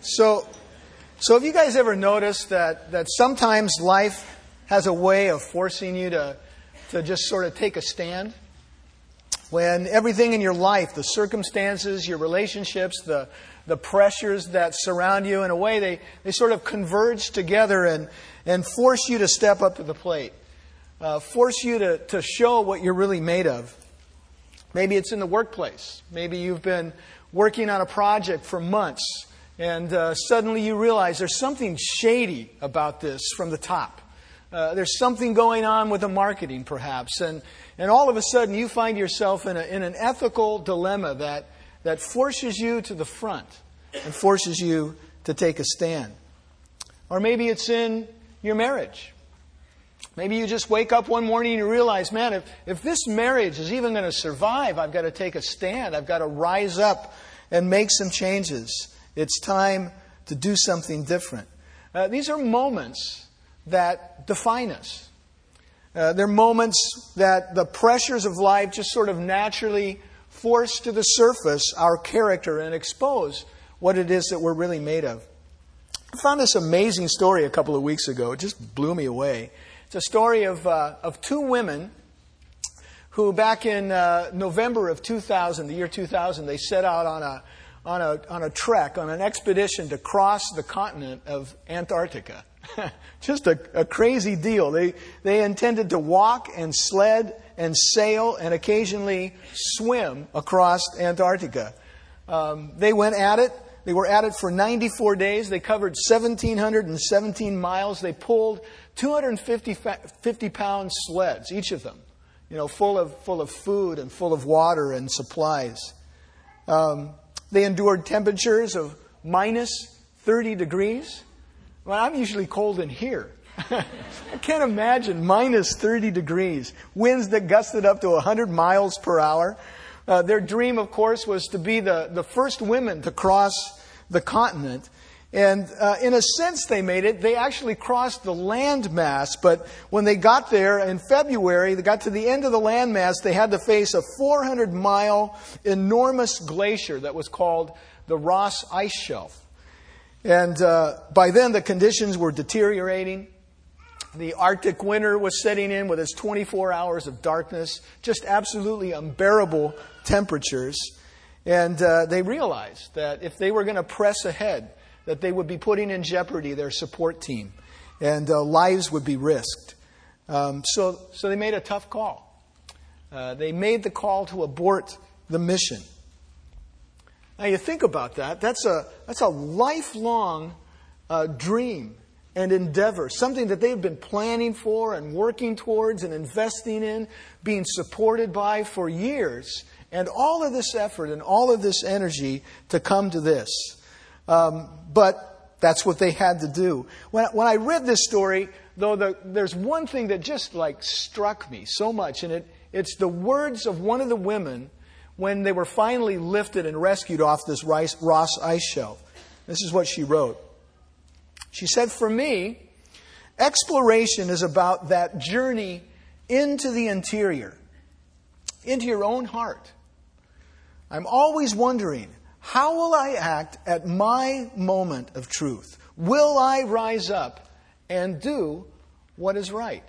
So have you guys ever noticed that sometimes life has a way of forcing you to just sort of take a stand? When everything in your life, the circumstances, your relationships, the pressures that surround you, in a way they sort of converge together and force you to step up to the plate. Force you to show what you're really made of. Maybe it's in the workplace. Maybe you've been working on a project for months, and suddenly you realize there's something shady about this from the top. There's something going on with the marketing, perhaps. And all of a sudden you find yourself in an ethical dilemma that forces you to the front and forces you to take a stand. Or maybe it's in your marriage. Maybe you just wake up one morning and you realize, man, if this marriage is even going to survive, I've got to take a stand. I've got to rise up and make some changes. It's time to do something different. These are moments that define us. They're moments that the pressures of life just sort of naturally force to the surface our character and expose what it is that we're really made of. I found this amazing story a couple of weeks ago. It just blew me away. It's a story of two women who back in November of 2000, the year 2000, they set out on a trek, on an expedition to cross the continent of Antarctica. Just a crazy deal. They intended to walk and sled and sail and occasionally swim across Antarctica. They went at it. They were at it for 94 days. They covered 1,717 miles. They pulled 250-pound sleds, each of them, full of food and full of water and supplies. They endured temperatures of minus 30 degrees. Well, I'm usually cold in here. I can't imagine minus 30 degrees. Winds that gusted up to 100 miles per hour. Their dream, of course, was to be the first women to cross the continent. And in a sense they made it. They actually crossed the landmass. But when they got there in February, they got to the end of the landmass, they had to face a 400-mile enormous glacier that was called the Ross Ice Shelf. And by then the conditions were deteriorating. The Arctic winter was setting in with its 24 hours of darkness, just absolutely unbearable temperatures. And they realized that if they were going to press ahead, that they would be putting in jeopardy their support team, and lives would be risked. So they made a tough call. They made the call to abort the mission. Now you think about that. That's a lifelong dream and endeavor, something that they've been planning for and working towards and investing in, being supported by for years, and all of this effort and all of this energy to come to this. But that's what they had to do. When I read this story, though, there's one thing that just struck me so much, and it's the words of one of the women when they were finally lifted and rescued off this Ross Ice Shelf. This is what she wrote. She said, "For me, exploration is about that journey into the interior, into your own heart. I'm always wondering, how will I act at my moment of truth? Will I rise up and do what is right?"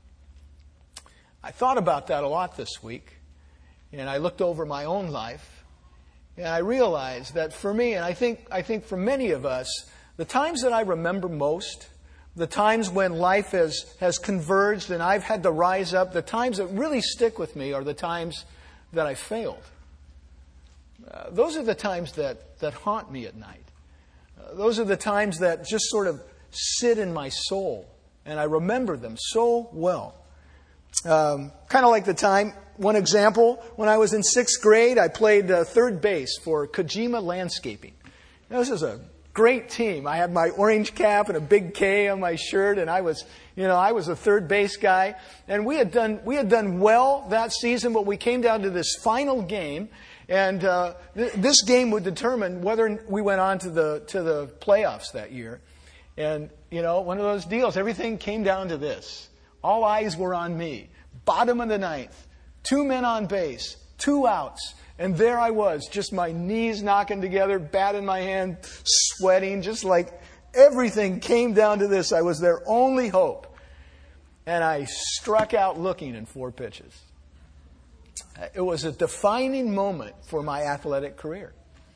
I thought about that a lot this week, and I looked over my own life, and I realized that for me, and I think for many of us, the times that I remember most, the times when life has converged and I've had to rise up, the times that really stick with me are the times that I failed. Those are the times that haunt me at night. Those are the times that just sort of sit in my soul, and I remember them so well. Kind of like the time, one example, when I was in 6th grade, I played third base for Kojima Landscaping. Now, this is a great team. I had my orange cap and a big K on my shirt, and I was a third base guy. And we had done well that season, but we came down to this final game. And this game would determine whether we went on to the playoffs that year. And, one of those deals, everything came down to this. All eyes were on me. Bottom of the 9th, 2 men on base, 2 outs. And there I was, just my knees knocking together, bat in my hand, sweating, just like everything came down to this. I was their only hope. And I struck out looking in 4 pitches. It was a defining moment for my athletic career.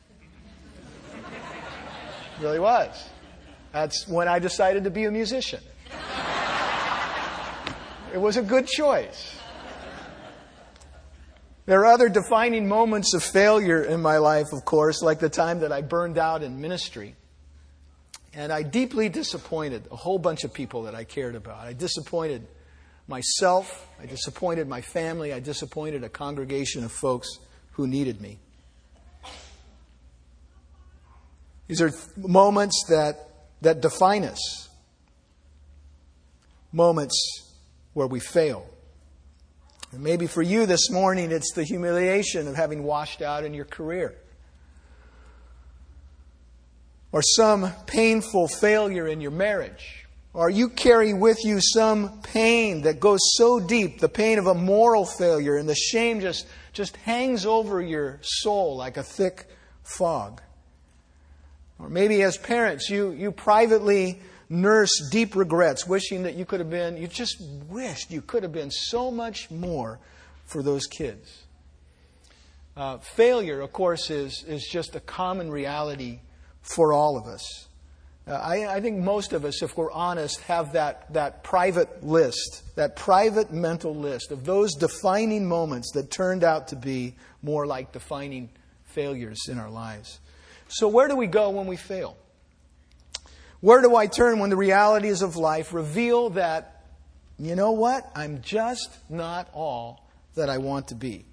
It really was. That's when I decided to be a musician. It was a good choice. There are other defining moments of failure in my life, of course, like the time that I burned out in ministry. And I deeply disappointed a whole bunch of people that I cared about. I disappointed myself. I disappointed my family. I disappointed a congregation of folks who needed me. These are moments that define us. Moments where we fail. And maybe for you this morning, it's the humiliation of having washed out in your career. Or some painful failure in your marriage. Or you carry with you some pain that goes so deep, the pain of a moral failure, and the shame just hangs over your soul like a thick fog. Or maybe as parents, you privately nurse deep regrets, wishing that you just wished you could have been so much more for those kids. Failure, of course, is just a common reality for all of us. I think most of us, if we're honest, have that private list, that private mental list of those defining moments that turned out to be more like defining failures in our lives. So where do we go when we fail? Where do I turn when the realities of life reveal that, you know what, I'm just not all that I want to be?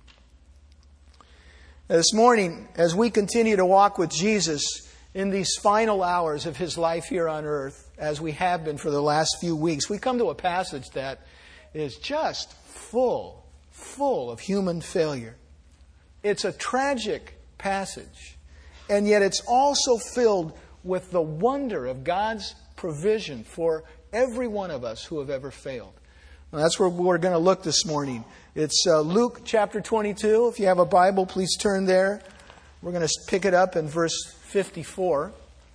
This morning, as we continue to walk with Jesus in these final hours of His life here on earth, as we have been for the last few weeks, we come to a passage that is just full of human failure. It's a tragic passage, and yet it's also filled with the wonder of God's provision for every one of us who have ever failed. Now, that's where we're going to look this morning. It's Luke chapter 22. If you have a Bible, please turn there. We're going to pick it up in verse 54.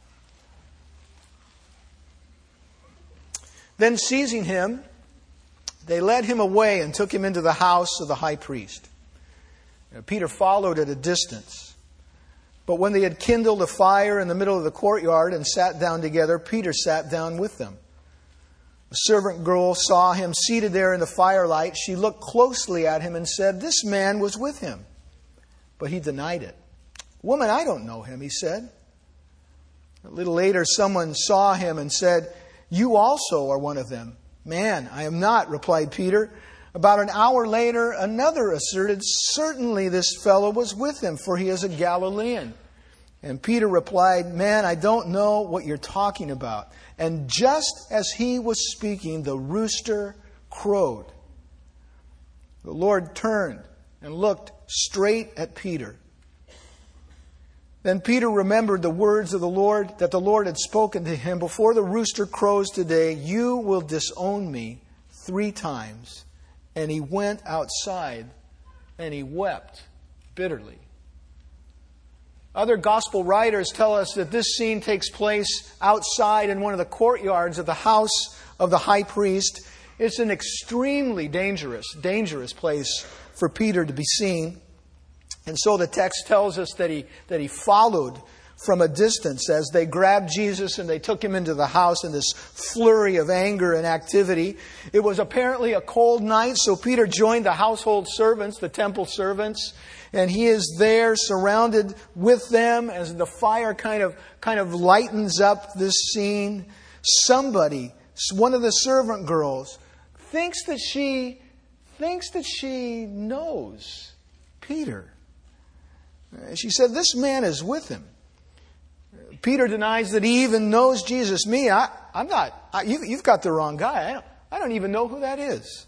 Then seizing him, they led him away and took him into the house of the high priest. Peter followed at a distance. But when they had kindled a fire in the middle of the courtyard and sat down together, Peter sat down with them. A servant girl saw him seated there in the firelight. She looked closely at him and said, "This man was with him." But he denied it. "Woman, I don't know him," he said. A little later, someone saw him and said, "You also are one of them." "Man, I am not," replied Peter. About an hour later, another asserted, "Certainly this fellow was with him, for he is a Galilean." And Peter replied, "Man, I don't know what you're talking about." And just as he was speaking, the rooster crowed. The Lord turned and looked straight at Peter. Then Peter remembered the words of the Lord, that the Lord had spoken to him, "Before the rooster crows today, you will disown me 3 times. And he went outside and he wept bitterly. Other gospel writers tell us that this scene takes place outside in one of the courtyards of the house of the high priest. It's an extremely dangerous place for Peter to be seen. And so the text tells us that he followed from a distance as they grabbed Jesus and they took him into the house in this flurry of anger and activity. It was apparently a cold night, so Peter joined the household servants, the temple servants, and he is there surrounded with them as the fire kind of lightens up this scene. Somebody, one of the servant girls, thinks that she knows Peter. She said, "This man is with him." Peter denies that he even knows Jesus. I'm not. You've got the wrong guy. I don't even know who that is.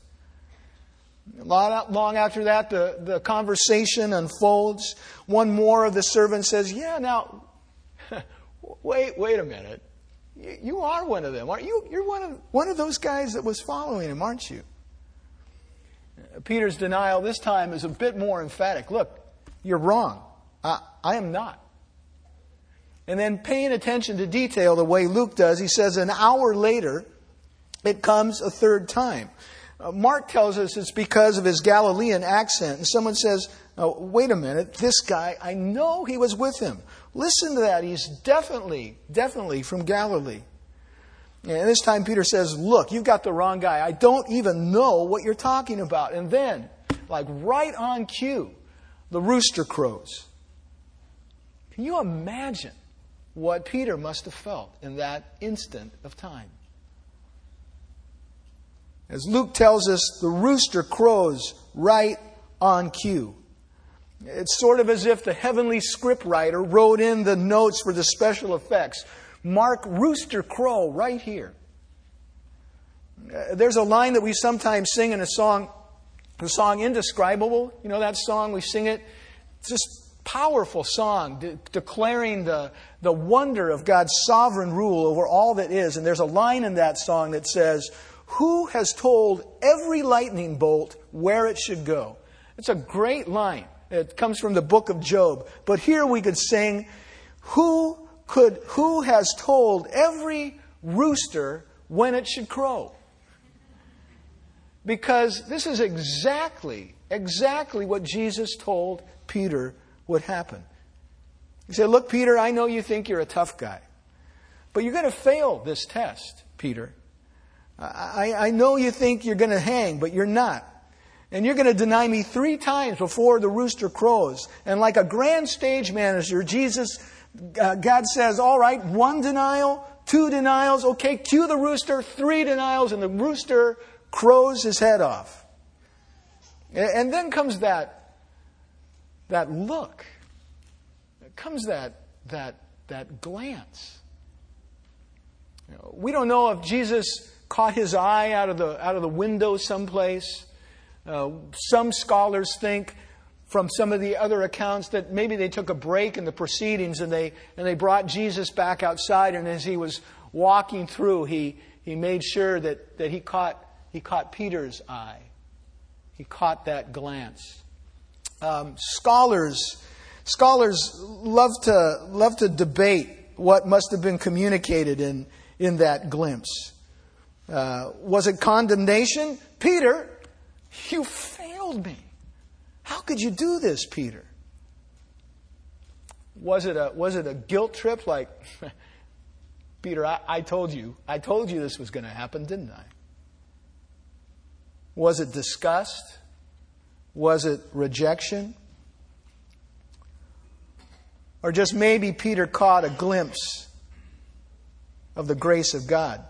Long after that, the conversation unfolds. One more of the servants says, "Yeah, now, wait a minute. You are one of them, aren't you? You're one of those guys that was following him, aren't you?" Peter's denial this time is a bit more emphatic. "Look, You're wrong. I am not. And then paying attention to detail the way Luke does, he says an hour later, it comes a third time. Mark tells us it's because of his Galilean accent. And someone says, oh, wait a minute, this guy, I know he was with him. Listen to that. He's definitely from Galilee. And this time Peter says, look, you've got the wrong guy. I don't even know what you're talking about. And then, like right on cue, the rooster crows. Can you imagine what Peter must have felt in that instant of time? As Luke tells us, the rooster crows right on cue. It's sort of as if the heavenly scriptwriter wrote in the notes for the special effects. Mark rooster crow right here. There's a line that we sometimes sing in the song Indescribable. You know that song? We sing it. It's just powerful song declaring the wonder of God's sovereign rule over all that is. And there's a line in that song that says, who has told every lightning bolt where it should go? It's a great line. It comes from the book of Job. But here we could sing, who has told every rooster when it should crow? Because this is exactly what Jesus told Peter would happen. He said, look, Peter, I know you think you're a tough guy, but you're going to fail this test, Peter. I know you think you're going to hang, but you're not. And you're going to deny me 3 times before the rooster crows. And like a grand stage manager, God says, all right, 1 denial, 2 denials, okay, cue the rooster, 3 denials, and the rooster crows his head off. And then comes that look. Comes that glance. You know, we don't know if Jesus caught his eye out of the window someplace. Some scholars think from some of the other accounts that maybe they took a break in the proceedings and they brought Jesus back outside, and as he was walking through, he made sure that he caught Peter's eye. He caught that glance. Scholars love to debate what must have been communicated in that glimpse. Was it condemnation? Peter, you failed me. How could you do this, Peter? Was it a guilt trip like, Peter, I told you this was going to happen, didn't I? Was it disgust? Was it rejection? Or just maybe Peter caught a glimpse of the grace of God?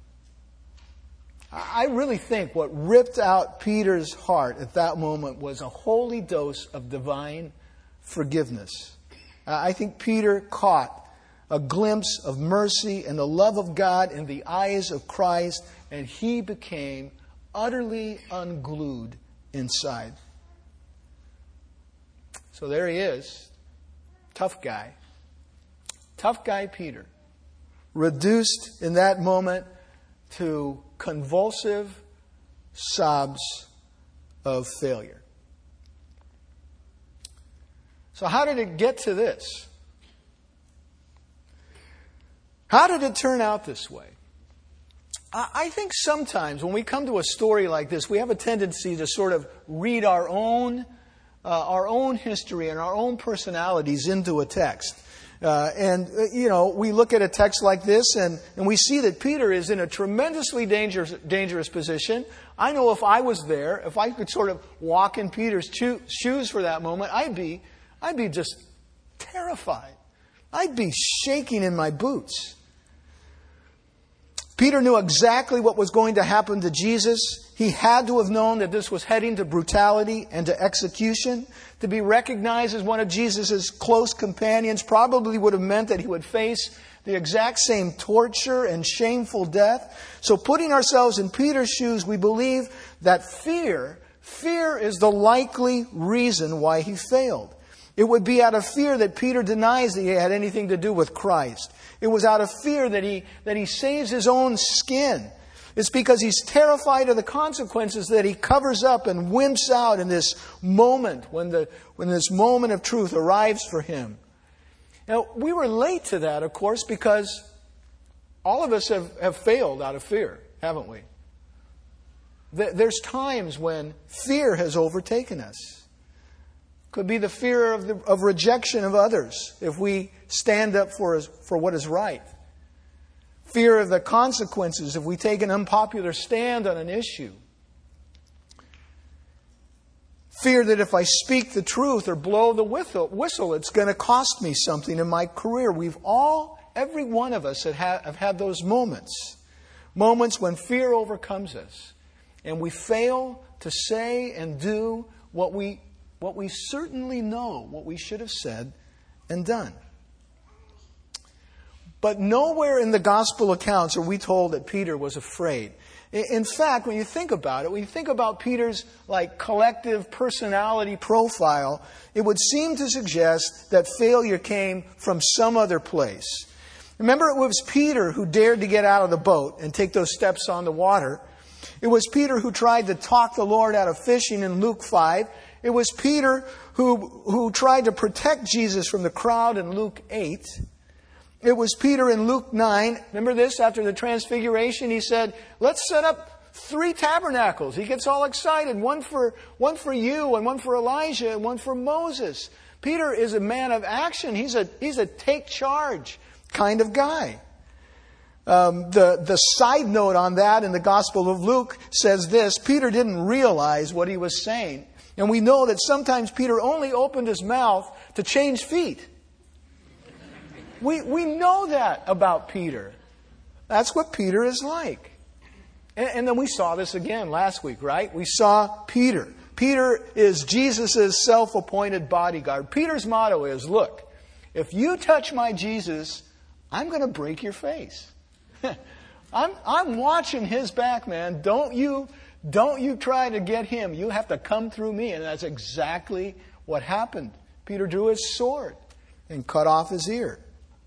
I really think what ripped out Peter's heart at that moment was a holy dose of divine forgiveness. I think Peter caught a glimpse of mercy and the love of God in the eyes of Christ, and he became utterly unglued inside. So there he is. Tough guy Peter, reduced in that moment to convulsive sobs of failure. So how did it get to this? How did it turn out this way? I think sometimes when we come to a story like this, we have a tendency to sort of read our own history and our own personalities into a text. We look at a text like this and we see that Peter is in a tremendously dangerous position. I know if I was there, if I could sort of walk in Peter's shoes for that moment, I'd be just terrified. I'd be shaking in my boots. Peter knew exactly what was going to happen to Jesus. He had to have known that this was heading to brutality and to execution. To be recognized as one of Jesus' close companions probably would have meant that he would face the exact same torture and shameful death. So putting ourselves in Peter's shoes, we believe that fear is the likely reason why he failed. It would be out of fear that Peter denies that he had anything to do with Christ. It was out of fear that he saves his own skin. It's because he's terrified of the consequences that he covers up and wimps out in this moment when this moment of truth arrives for him. Now, we relate to that, of course, because all of us have failed out of fear, haven't we? There's times when fear has overtaken us. Could be the fear of rejection of others if we stand up for what is right. Fear of the consequences if we take an unpopular stand on an issue. Fear that if I speak the truth or blow the whistle, it's going to cost me something in my career. Every one of us have had those moments. Moments when fear overcomes us. And we fail to say and do what we certainly know, what we should have said and done. But nowhere in the gospel accounts are we told that Peter was afraid. In fact, when you think about it, when you think about Peter's collective personality profile, it would seem to suggest that failure came from some other place. Remember, it was Peter who dared to get out of the boat and take those steps on the water. It was Peter who tried to talk the Lord out of fishing in Luke 5. It was Peter who tried to protect Jesus from the crowd in Luke 8. It was Peter in Luke 9. Remember this? After the transfiguration, he said, let's set up 3 tabernacles. He gets all excited. One for you, and one for Elijah, and one for Moses. Peter is a man of action. He's a take charge kind of guy. The side note on that in the Gospel of Luke says this: Peter didn't realize what he was saying. And we know that sometimes Peter only opened his mouth to change feet. We know that about Peter. That's what Peter is like. And then we saw this again last week, right? We saw Peter. Peter is Jesus' self-appointed bodyguard. Peter's motto is, look, if you touch my Jesus, I'm going to break your face. I'm watching his back, man. Don't you try to get him. You have to come through me. And that's exactly what happened. Peter drew his sword and cut off his ear.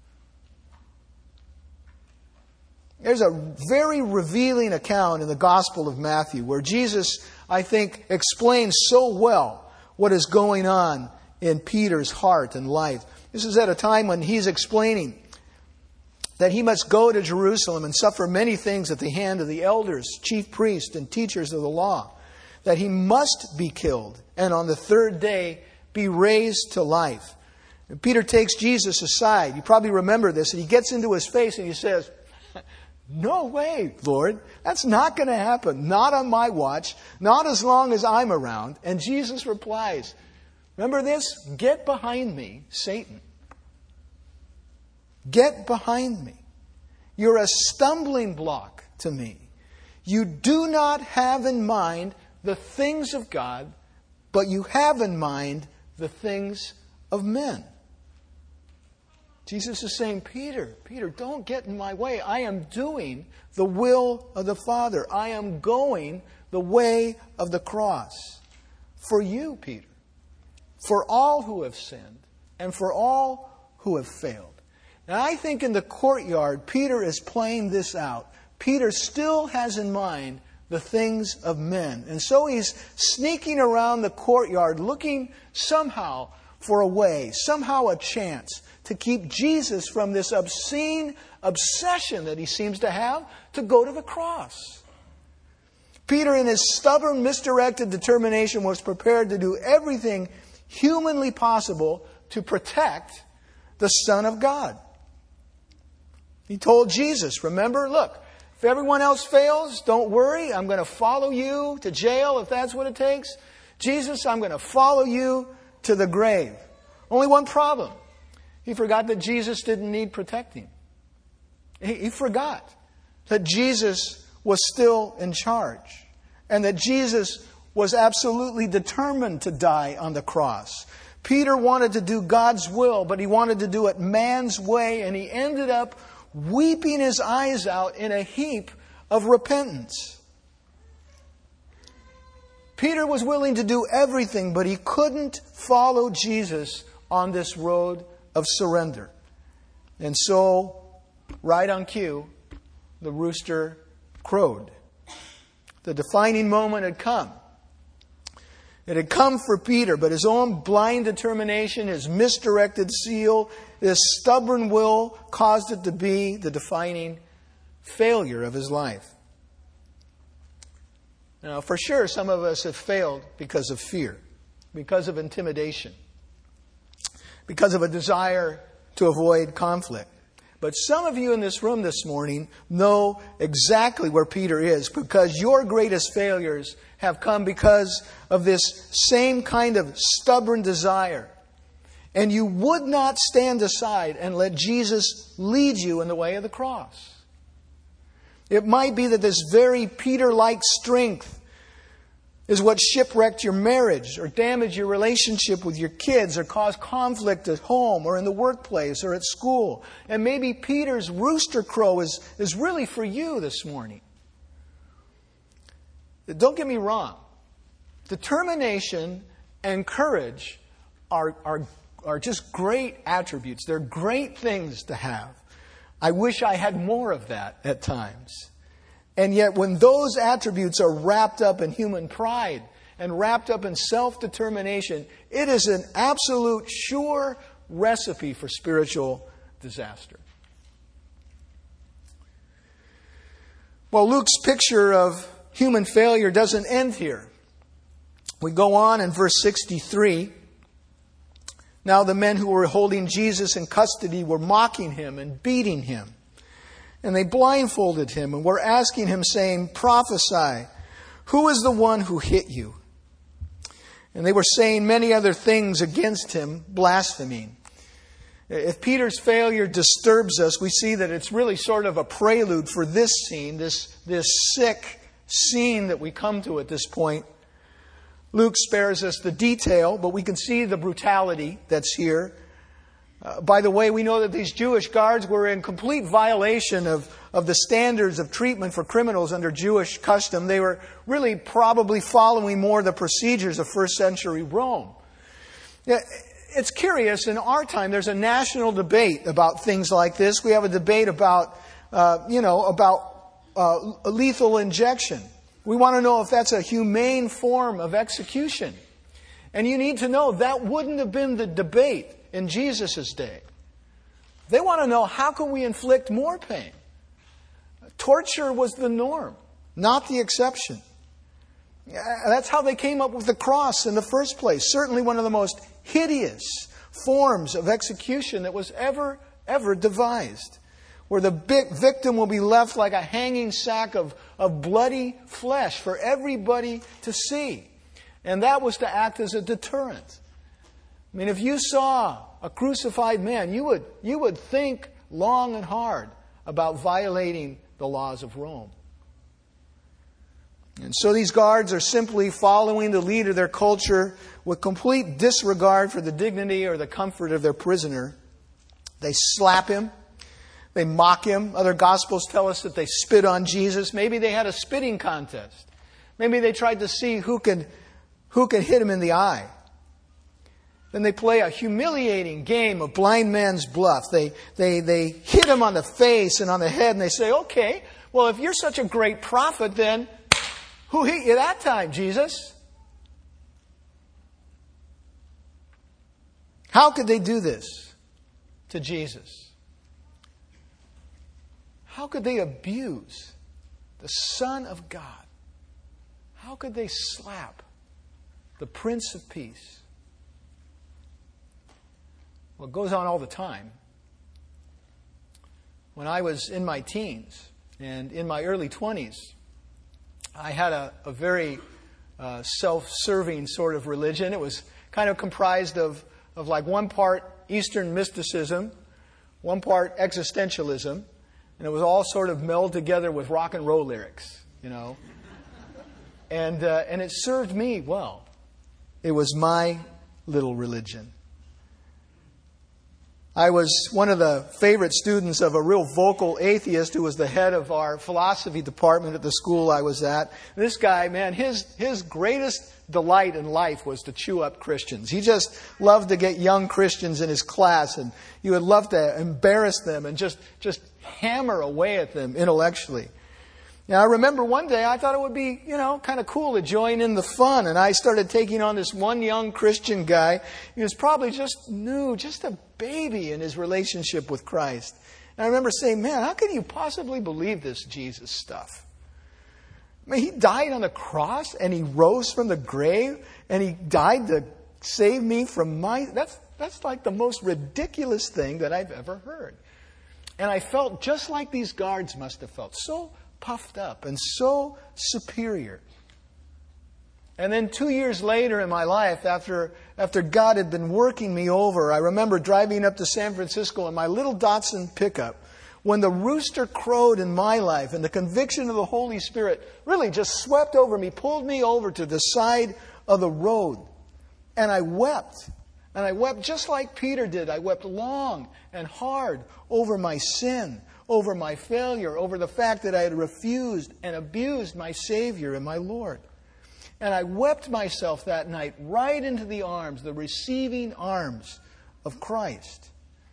There's a very revealing account in the Gospel of Matthew where Jesus, I think, explains so well what is going on in Peter's heart and life. This is at a time when he's explaining that he must go to Jerusalem and suffer many things at the hand of the elders, chief priests, and teachers of the law. That he must be killed and on the 3rd day be raised to life. And Peter takes Jesus aside. You probably remember this. And he gets into his face and he says, no way, Lord. That's not going to happen. Not on my watch. Not as long as I'm around. And Jesus replies, remember this? Get behind me, Satan. Get behind me. You're a stumbling block to me. You do not have in mind the things of God, but you have in mind the things of men. Jesus is saying, Peter, don't get in my way. I am doing the will of the Father. I am going the way of the cross. For you, Peter. For all who have sinned and for all who have failed. Now, I think in the courtyard, Peter is playing this out. Peter still has in mind the things of men. And so he's sneaking around the courtyard looking somehow for a way, somehow a chance to keep Jesus from this obscene obsession that he seems to have to go to the cross. Peter, in his stubborn, misdirected determination, was prepared to do everything humanly possible to protect the Son of God. He told Jesus, remember, look, if everyone else fails, don't worry. I'm going to follow you to jail if that's what it takes. Jesus, I'm going to follow you to the grave. Only one problem. He forgot that Jesus didn't need protecting. He forgot that Jesus was still in charge. And that Jesus was absolutely determined to die on the cross. Peter wanted to do God's will, but he wanted to do it man's way. And he ended up weeping his eyes out in a heap of repentance. Peter was willing to do everything, but he couldn't follow Jesus on this road of surrender. And so, right on cue, the rooster crowed. The defining moment had come. It had come for Peter, but his own blind determination, his misdirected zeal, his stubborn will caused it to be the defining failure of his life. Now, for sure, some of us have failed because of fear, because of intimidation, because of a desire to avoid conflict. But some of you in this room this morning know exactly where Peter is, because your greatest failures have come because of this same kind of stubborn desire. And you would not stand aside and let Jesus lead you in the way of the cross. It might be that this very Peter-like strength is what shipwrecked your marriage or damaged your relationship with your kids or caused conflict at home or in the workplace or at school. And maybe Peter's rooster crow is really for you this morning. Don't get me wrong. Determination and courage are just great attributes. They're great things to have. I wish I had more of that at times. And yet when those attributes are wrapped up in human pride and wrapped up in self-determination, it is an absolute sure recipe for spiritual disaster. Well, Luke's picture of human failure doesn't end here. We go on in verse 63. Now the men who were holding Jesus in custody were mocking him and beating him. And they blindfolded him and were asking him, saying, "Prophesy, who is the one who hit you?" And they were saying many other things against him, blaspheming. If Peter's failure disturbs us, we see that it's really sort of a prelude for this scene, this sick scene that we come to at this point. Luke spares us the detail, but we can see the brutality that's here. By the way, we know that these Jewish guards were in complete violation of the standards of treatment for criminals under Jewish custom. They were really probably following more the procedures of first century Rome. It's curious, in our time, there's a national debate about things like this. We have a debate about lethal injection. We want to know if that's a humane form of execution. And you need to know that wouldn't have been the debate in Jesus' day. They want to know, how can we inflict more pain? Torture was the norm, not the exception. That's how they came up with the cross in the first place. Certainly one of the most hideous forms of execution that was ever devised, where the victim will be left like a hanging sack of bloody flesh for everybody to see. And that was to act as a deterrent. I mean, if you saw a crucified man, you would think long and hard about violating the laws of Rome. And so these guards are simply following the lead of their culture with complete disregard for the dignity or the comfort of their prisoner. They slap him. They mock him. Other Gospels tell us that they spit on Jesus. Maybe they had a spitting contest. Maybe they tried to see who could hit him in the eye. Then they play a humiliating game of blind man's bluff. They hit him on the face and on the head, and they say, "Okay, well, if you're such a great prophet, then who hit you that time, Jesus?" How could they do this to Jesus? How could they abuse the Son of God? How could they slap the Prince of Peace? Well, it goes on all the time. When I was in my teens and in my early 20s, I had a very self-serving sort of religion. It was kind of comprised of like one part Eastern mysticism, one part existentialism, and it was all sort of melded together with rock and roll lyrics, you know. And it served me well. It was my little religion. I was one of the favorite students of a real vocal atheist who was the head of our philosophy department at the school I was at. This guy, man, his greatest delight in life was to chew up Christians. He just loved to get young Christians in his class, and he would love to embarrass them and just hammer away at them intellectually. Now, I remember one day I thought it would be, kind of cool to join in the fun. And I started taking on this one young Christian guy. He was probably just new, just a baby in his relationship with Christ. And I remember saying, man, how can you possibly believe this Jesus stuff? I mean, he died on the cross and he rose from the grave and he died to save me from that's like the most ridiculous thing that I've ever heard. And I felt just like these guards must have felt, so puffed up and so superior. And then 2 years later in my life, after God had been working me over, I remember driving up to San Francisco in my little Datsun pickup when the rooster crowed in my life and the conviction of the Holy Spirit really just swept over me, pulled me over to the side of the road. And I wept. And I wept just like Peter did. I wept long and hard over my sin, over my failure, over the fact that I had refused and abused my Savior and my Lord. And I wept myself that night right into the arms, the receiving arms of Christ.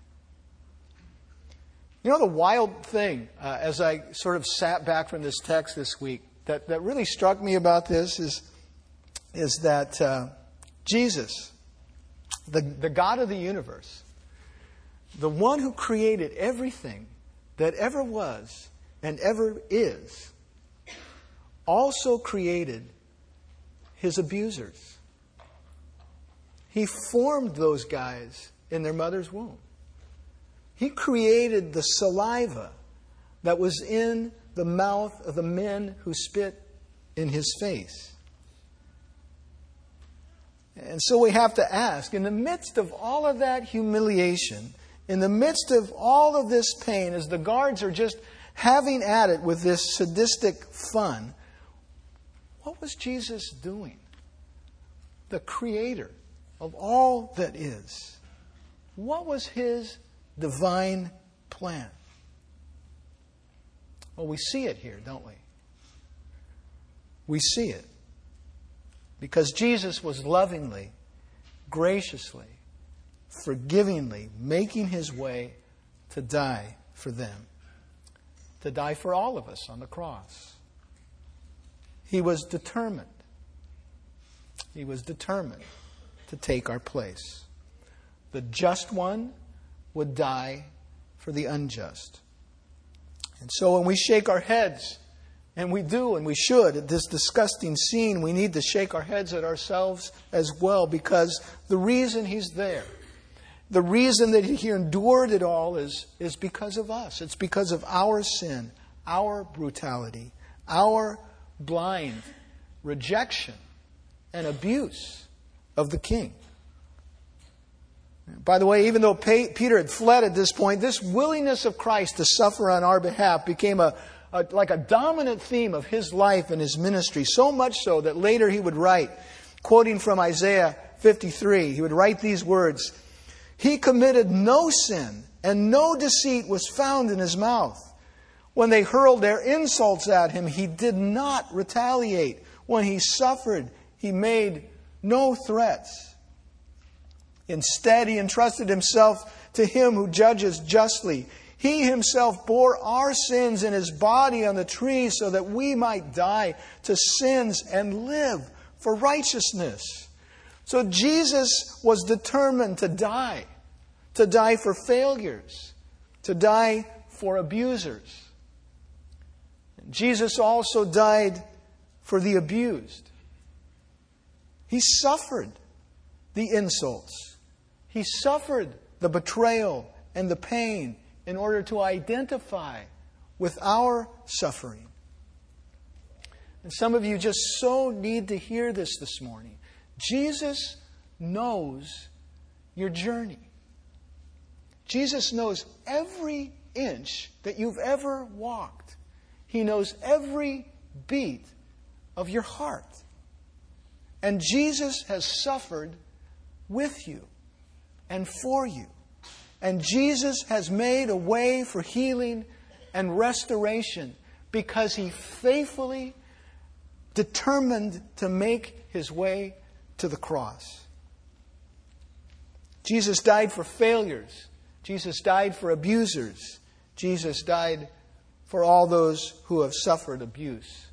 You know, the wild thing, as I sort of sat back from this text this week, that really struck me about this is that Jesus, the God of the universe, the one who created everything that ever was and ever is, also created his abusers. He formed those guys in their mother's womb. He created the saliva that was in the mouth of the men who spit in his face. And so we have to ask, in the midst of all of that humiliation, in the midst of all of this pain, as the guards are just having at it with this sadistic fun, what was Jesus doing? The creator of all that is. What was his divine plan? Well, we see it here, don't we? We see it. Because Jesus was lovingly, graciously, forgivingly making his way to die for them. To die for all of us on the cross. He was determined. He was determined to take our place. The just one would die for the unjust. And so when we shake our heads, and we do and we should, at this disgusting scene, we need to shake our heads at ourselves as well, because the reason he's there, the reason that he endured it all is because of us. It's because of our sin, our brutality, our blind rejection and abuse of the King. By the way, even though Peter had fled at this point, this willingness of Christ to suffer on our behalf became like a dominant theme of his life and his ministry. So much so that later he would write, quoting from Isaiah 53, he would write these words, "He committed no sin, and no deceit was found in his mouth. When they hurled their insults at him, he did not retaliate. When he suffered, he made no threats. Instead, he entrusted himself to him who judges justly. He himself bore our sins in his body on the tree so that we might die to sins and live for righteousness." So Jesus was determined to die for failures, to die for abusers. Jesus also died for the abused. He suffered the insults. He suffered the betrayal and the pain in order to identify with our suffering. And some of you just so need to hear this morning. Jesus knows your journey. Jesus knows every inch that you've ever walked. He knows every beat of your heart. And Jesus has suffered with you and for you. And Jesus has made a way for healing and restoration because he faithfully determined to make his way to the cross. Jesus died for failures. Jesus died for abusers. Jesus died for all those who have suffered abuse.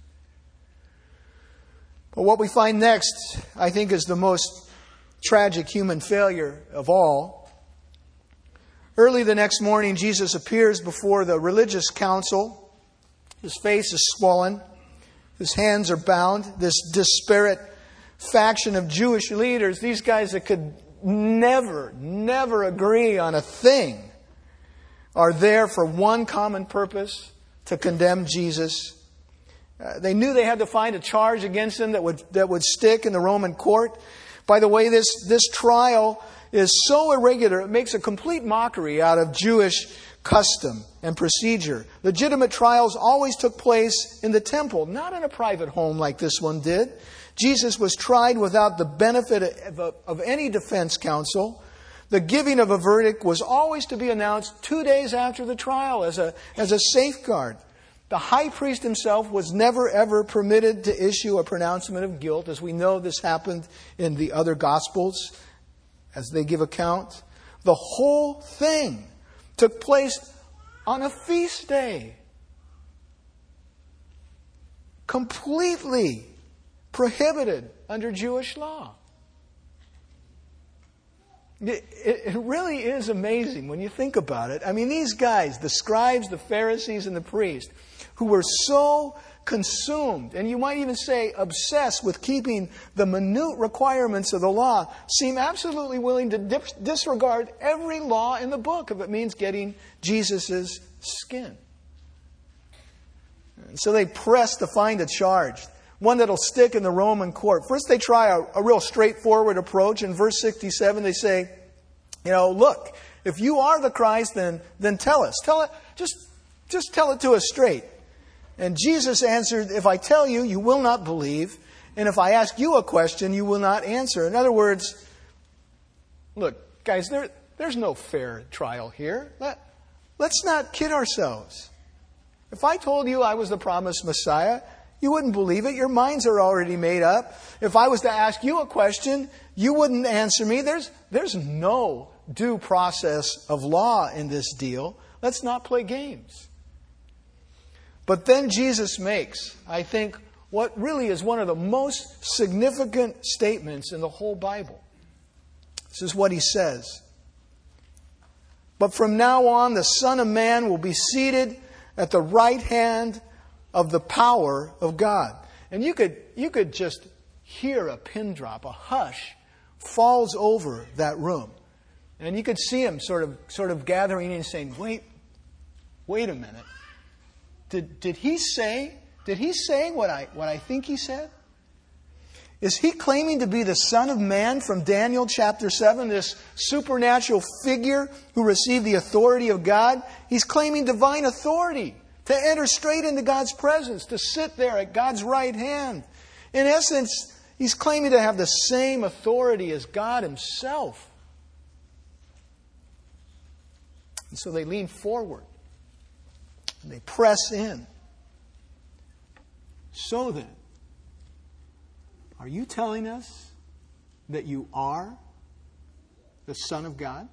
But what we find next, I think, is the most tragic human failure of all. Early the next morning, Jesus appears before the religious council. His face is swollen. His hands are bound. This disparate faction of Jewish leaders, these guys that could never agree on a thing, are there for one common purpose: to condemn Jesus. They knew they had to find a charge against him that would stick in the Roman court. By the way, this trial is so irregular, it makes a complete mockery out of Jewish custom and procedure. Legitimate trials always took place in the temple, not in a private home like this one did. Jesus was tried without the benefit of any defense counsel. The giving of a verdict was always to be announced 2 days after the trial as a safeguard. The high priest himself was never ever permitted to issue a pronouncement of guilt, as we know this happened in the other Gospels as they give account. The whole thing took place on a feast day. Completely prohibited under Jewish law. It really is amazing when you think about it. I mean, these guys, the scribes, the Pharisees, and the priests, who were so consumed, and you might even say obsessed with keeping the minute requirements of the law, seem absolutely willing to disregard every law in the book if it means getting Jesus' skin. And so they press to find a charge, one that'll stick in the Roman court. First, they try a real straightforward approach. In verse 67, they say, look, if you are the Christ, then tell us. Just tell it to us straight. And Jesus answered, if I tell you, you will not believe. And if I ask you a question, you will not answer. In other words, look, guys, there's no fair trial here. Let's not kid ourselves. If I told you I was the promised Messiah, you wouldn't believe it. Your minds are already made up. If I was to ask you a question, you wouldn't answer me. There's no due process of law in this deal. Let's not play games. But then Jesus makes, I think, what really is one of the most significant statements in the whole Bible. This is what he says. But from now on, the Son of Man will be seated at the right hand of the power of God. And you could just hear a pin drop, a hush falls over that room. And you could see him sort of gathering and saying, wait a minute. Did he say what I think he said? Is he claiming to be the Son of Man from Daniel chapter 7, this supernatural figure who received the authority of God? He's claiming divine authority to enter straight into God's presence, to sit there at God's right hand. In essence, he's claiming to have the same authority as God himself. And so they lean forward and they press in. So then, are you telling us that you are the Son of God?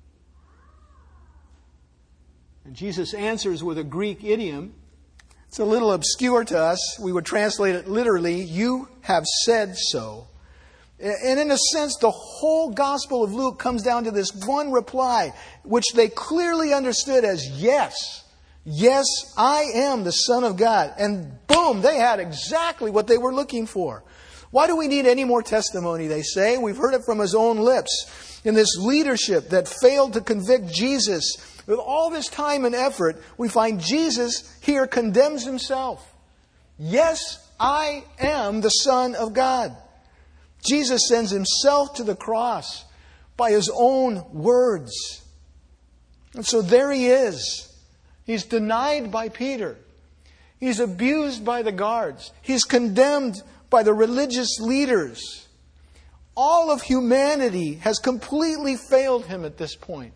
And Jesus answers with a Greek idiom. It's a little obscure to us. We would translate it literally, you have said so. And in a sense, the whole Gospel of Luke comes down to this one reply, which they clearly understood as yes. Yes, I am the Son of God. And boom, they had exactly what they were looking for. Why do we need any more testimony, they say? We've heard it from his own lips. In this leadership that failed to convict Jesus, with all this time and effort, we find Jesus here condemns himself. Yes, I am the Son of God. Jesus sends himself to the cross by his own words. And so there he is. He's denied by Peter. He's abused by the guards. He's condemned by the religious leaders. All of humanity has completely failed him at this point.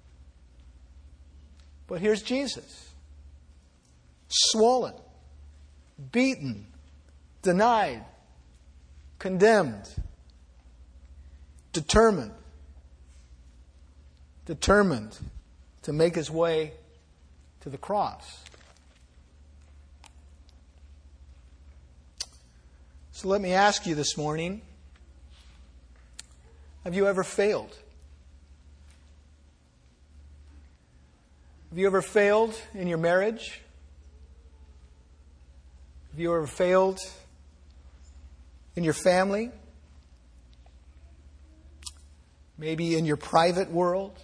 But here's Jesus. Swollen, beaten, denied, condemned, determined to make his way to the cross. So let me ask you this morning, have you ever failed? Have you ever failed in your marriage? Have you ever failed in your family? Maybe in your private world?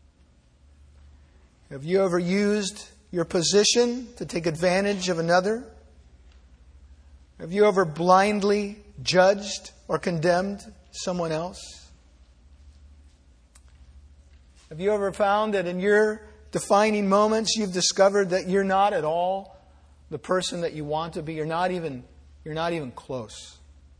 Have you ever used your position to take advantage of another? Have you ever blindly judged or condemned someone else? Have you ever found that in your defining moments you've discovered that you're not at all the person that you want to be? You're not even close.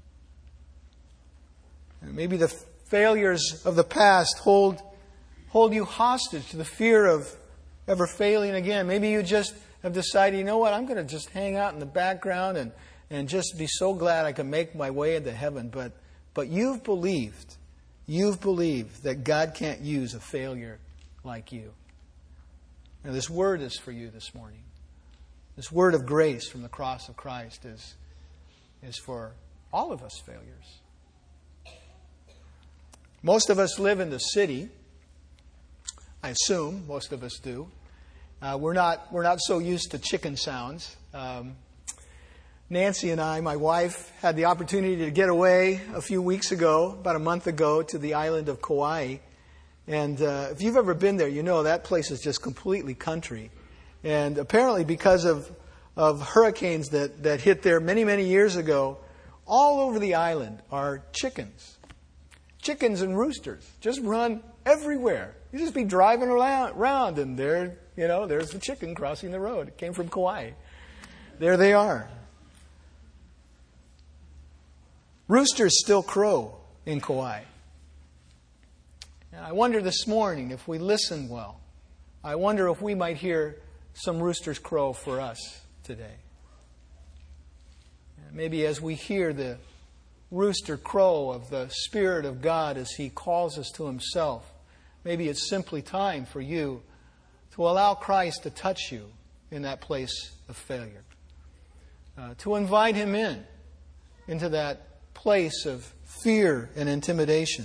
And maybe the failures of the past hold you hostage to the fear of ever failing again. Maybe you just have decided, you know what, I'm going to just hang out in the background and just be so glad I can make my way into heaven. But you've believed that God can't use a failure like you. And this word is for you this morning. This word of grace from the cross of Christ is for all of us failures. Most of us live in the city. I assume most of us do. We're not so used to chicken sounds. Nancy and I, my wife, had the opportunity to get away a few weeks ago, about a month ago, to the island of Kauai. And if you've ever been there, you know that place is just completely country. And apparently because of hurricanes that hit there many, many years ago, all over the island are chickens. Chickens and roosters just run everywhere. You just be driving around and there's the chicken crossing the road. It came from Kauai. There they are. Roosters still crow in Kauai. And I wonder this morning if we listen well. I wonder if we might hear some roosters crow for us today. And maybe as we hear the rooster crow of the Spirit of God as He calls us to Himself, maybe it's simply time for you to allow Christ to touch you in that place of failure. To invite Him into that place of fear and intimidation.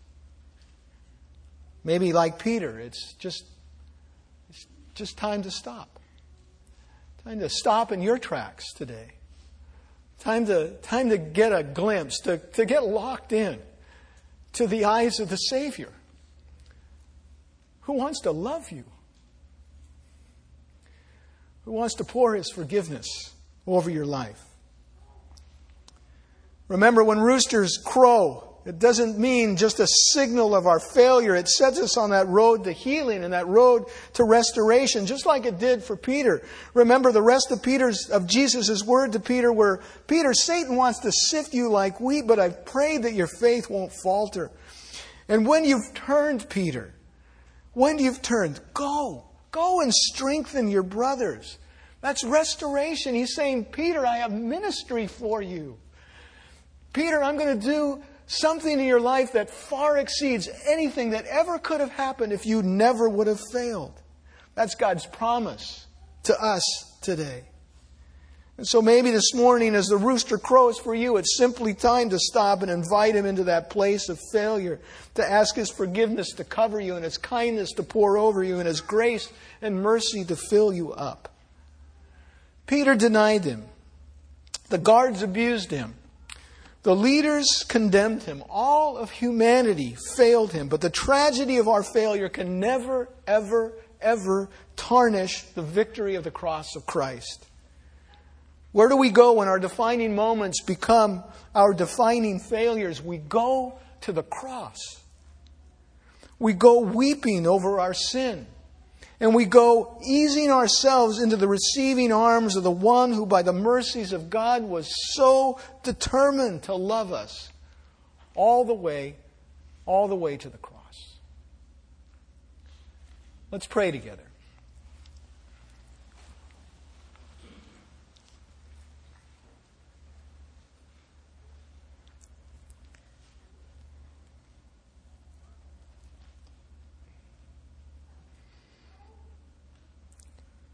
Maybe like Peter, it's just time to stop. Time to stop in your tracks today. Time to get a glimpse, to get locked in to the eyes of the Savior who wants to love you, who wants to pour His forgiveness over your life. Remember, when roosters crow, it doesn't mean just a signal of our failure. It sets us on that road to healing and that road to restoration, just like it did for Peter. Remember the rest of Jesus' word to Peter were, Peter, Satan wants to sift you like wheat, but I've prayed that your faith won't falter. And when you've turned, Peter, go and strengthen your brothers. That's restoration. He's saying, Peter, I have ministry for you. Peter, I'm going to do something in your life that far exceeds anything that ever could have happened if you never would have failed. That's God's promise to us today. And so maybe this morning as the rooster crows for you, it's simply time to stop and invite Him into that place of failure, to ask His forgiveness to cover you and His kindness to pour over you and His grace and mercy to fill you up. Peter denied Him. The guards abused Him. The leaders condemned Him. All of humanity failed Him. But the tragedy of our failure can never, ever, ever tarnish the victory of the cross of Christ. Where do we go when our defining moments become our defining failures? We go to the cross. We go weeping over our sin. And we go easing ourselves into the receiving arms of the one who by the mercies of God was so determined to love us all the way to the cross. Let's pray together.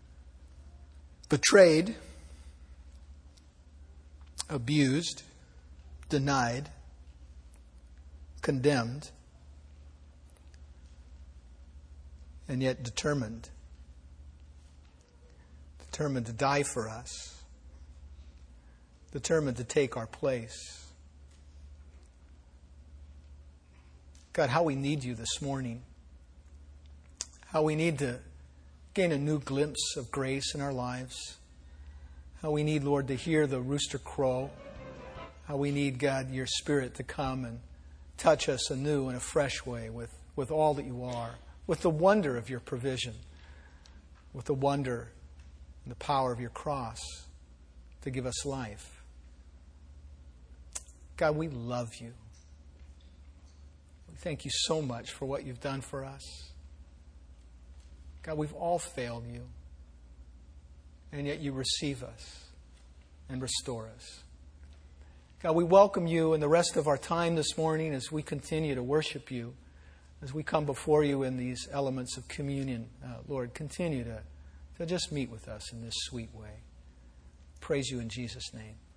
Betrayed, abused, denied, condemned, and yet determined. Determined to die for us. Determined to take our place. God, how we need you this morning. How we need to gain a new glimpse of grace in our lives. How we need, Lord, to hear the rooster crow. How we need, God, your Spirit to come and touch us anew in a fresh way with all that you are, with the wonder of your provision, with the wonder and the power of your cross to give us life. God, we love you. We thank you so much for what you've done for us. God, we've all failed you, and yet you receive us and restore us. God, we welcome you in the rest of our time this morning as we continue to worship you, as we come before you in these elements of communion. Lord, continue to just meet with us in this sweet way. Praise you in Jesus' name.